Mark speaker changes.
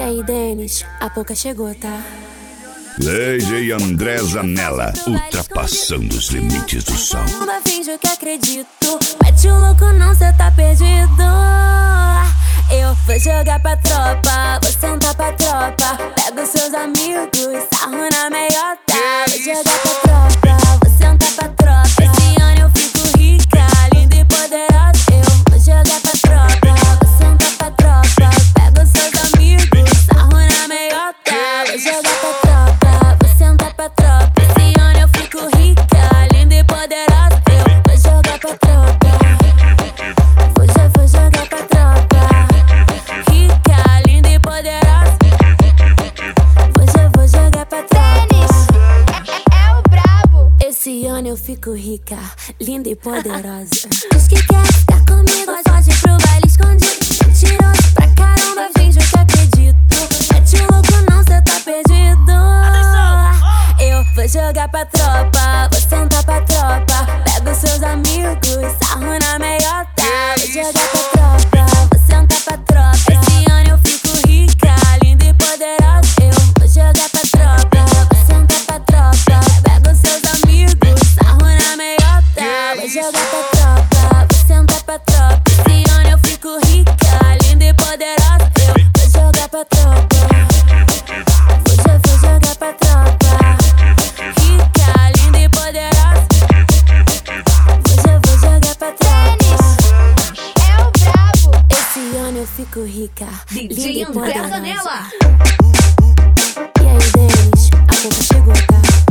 Speaker 1: aí, Denis, a pouca chegou, tá?
Speaker 2: DJ André Zanella, ultrapassando os limites do som.
Speaker 1: Finjo que acredito, mete o louco não, cê tá perdido. Eu vou jogar pra tropa, vou sentar pra tropa. Pega os seus amigos, sarro na meiota. Vou jogar pra tropa, vou sentar pra tropa. Esse ano eu fico rica, linda e poderosa. Eu vou jogar pra tropa, vou sentar pra tropa. Pega os seus amigos, sarro na meiota. Vou jogar pra tropa, vou sentar pra tropa. Esse ano eu fico rica, linda e poderosa. Eu vou jogar pra tropa, vou jogar pra tropa. Rica, linda e poderosa. Vou jogar pra tropa.
Speaker 3: É o brabo.
Speaker 1: Esse ano eu fico rica, linda e poderosa. Diz que quer ficar comigo, pode ir pro baile escondido. Mentiroso pra caramba, finjo que acredito. Mete o louco não, cê tá perdido. Eu vou jogar pra tropa, vou sentar pra tropa. Pega os seus amigos, sarro na meiota. Vou jogar pra tropa, vou sentar pra tropa. Esse ano eu fico rica, linda e poderosa. Eu vou jogar pra tropa, vou sentar pra tropa. Pega os seus amigos, sarro na meiota. Vou jogar pra tropa, vou sentar pra tropa. Esse ano eu fico rica, linda e poderosa. Eu vou jogar pra tropa, vou jogar pra tropa. Rica, linda e poderosa. Vou jogar pra tropa.
Speaker 3: É o brabo.
Speaker 1: Esse ano eu fico rica, linda
Speaker 4: DJ
Speaker 1: e
Speaker 4: André
Speaker 1: poderosa.
Speaker 4: Zanella.
Speaker 1: E aí, Denis, a pouco chegou, tá?